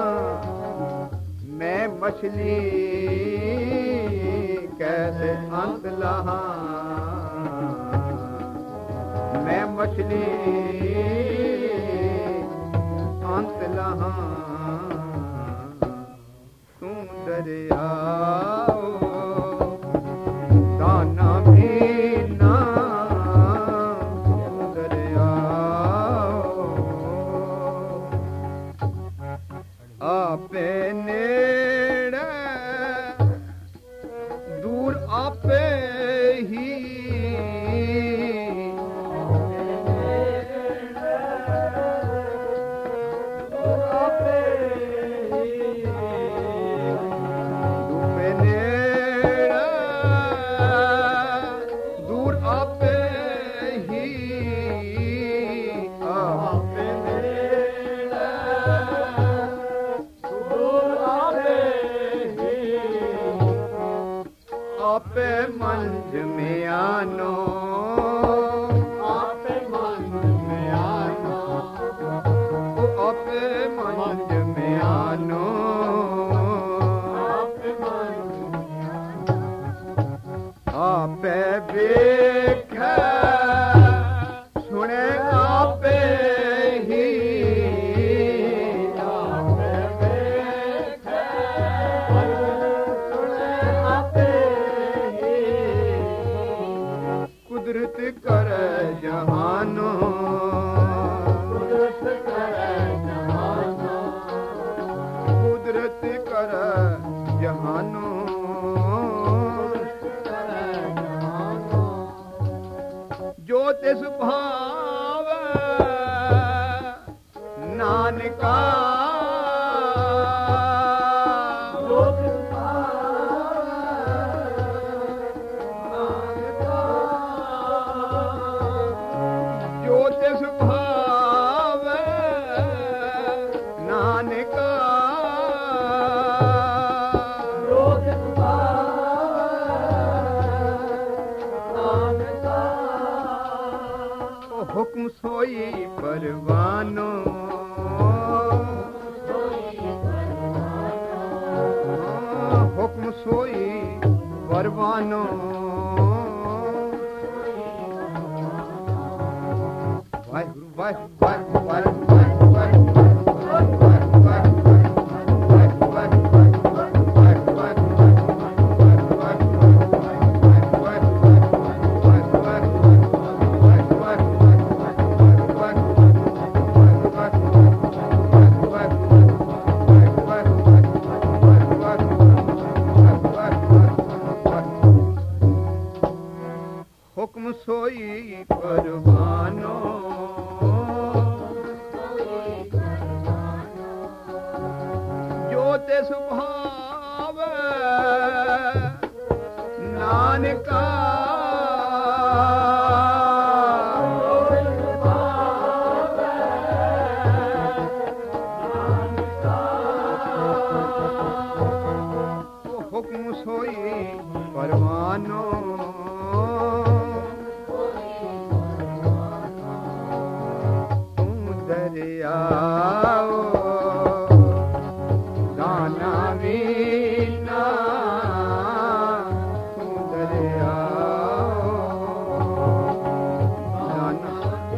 मैं मछली कैसे अंत लहां मैं मछली अंत लहां तू दरिया दाना बीना तू दरिया आपे नेड़े दूर आपे ही आपे दूपे नेड़े दूर आपे ही आपे नेड़े आपे मंझ में आनो आपे मंझ में आनो आपे मंझ में आनो आपे मंझ में आनो आपे देखे सुने आपे ही कुदरत करे तिस भाव नानका हुक्म सोई परवानो हुक्म सोई परवानो वाहिगुरु वाहिगुरु वाहिगुरु हुक्म सोई परवानो जो तिस भाव नानका हुक्म सोई परवानो दरियाओ दाना वीना दरियाओ दाना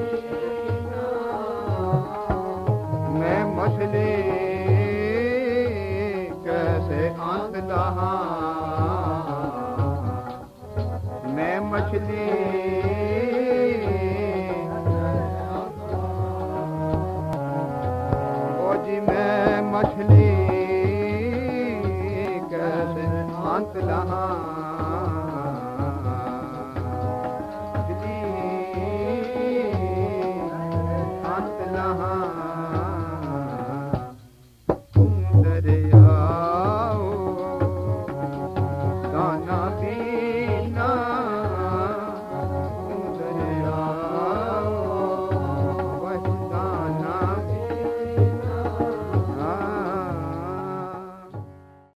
मैं मछली कैसे अंत लहा मैं मछली मैं मछली कैसे अंत लहा